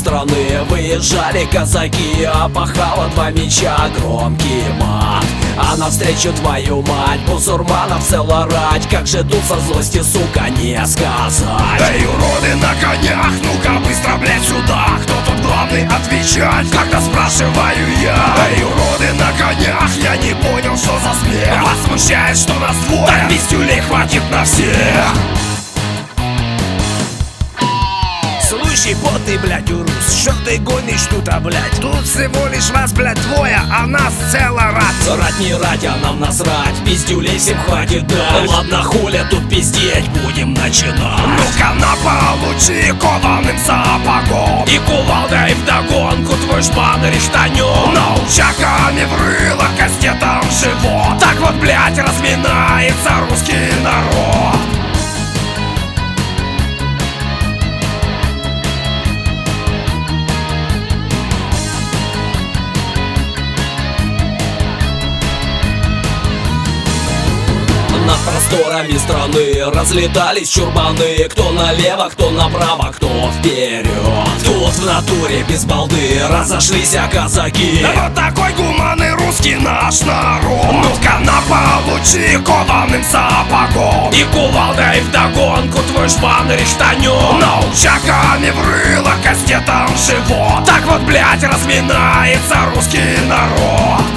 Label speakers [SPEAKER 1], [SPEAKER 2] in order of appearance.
[SPEAKER 1] страны выезжали казаки, опахало два меча, громкий мат. А навстречу твою мать бусурманов целая рать. Как же тут со злости, сука, не сказать.
[SPEAKER 2] Эй, уроды на конях, ну-ка быстро, блядь, сюда. Кто тут главный отвечать, когда спрашиваю я? Эй, уроды на конях, я не понял, что за смех. Вас смущает, что нас двое? Так пиздюлей хватит на всех.
[SPEAKER 1] Слушай, потный, блядь, урус, что ты гонишь тут, блядь?
[SPEAKER 2] Тут всего лишь вас, блядь, двое, а нас целая рать.
[SPEAKER 1] Рать не рать, а нам насрать, пиздюлей всем хватит дать. Ладно, хуля тут пиздеть, будем начинать.
[SPEAKER 2] Ну-ка на получи кованым сапогом
[SPEAKER 1] И кувалдой вдогонку твой шпан рештанем.
[SPEAKER 2] Научаками в рыло, кастетом в живот.
[SPEAKER 1] Так вот, блядь, разминается русский народ. Над просторами страны разлетались чурбаны. Кто налево, кто направо, кто вперед. Тут в натуре без балды разошлись казаки.
[SPEAKER 2] Вот такой гуманный русский наш народ. Ну-ка на получи кованым сапогом
[SPEAKER 1] И кувалдой вдогонку твой шпан рештанем.
[SPEAKER 2] Научаками в рыло, кастетом в живот.
[SPEAKER 1] Так вот, блядь, разминается русский народ.